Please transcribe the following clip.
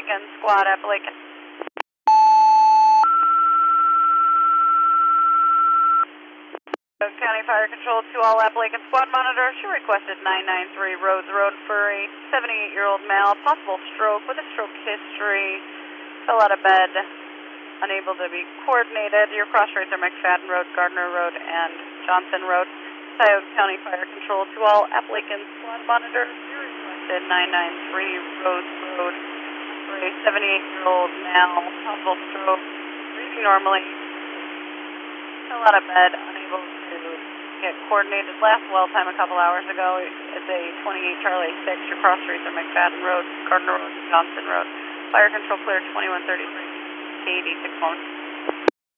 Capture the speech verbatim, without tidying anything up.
Appalachian, squad Appalachian. County Fire Control to all Appalachian squad monitors. You requested nine nine three Rhodes Road for a seventy-eight-year-old male, possible stroke with a stroke history. Fell out of bed, unable to be coordinated. Your cross rates are McFadden Road, Gardner Road, and Johnson Road. Tioga County Fire Control to all Appalachian squad monitors. You requested nine nine three Rhodes Road for a seventy-eight-year-old male, possible stroke, breathing normally. Fell out of bed, unable to get coordinated. Last well time a couple hours ago. It's a twenty-eight Charlie six. Your cross streets are McFadden Road, Gardner Road, and Johnson Road. Fire control clear twenty-one thirty-three, K eighty-six one.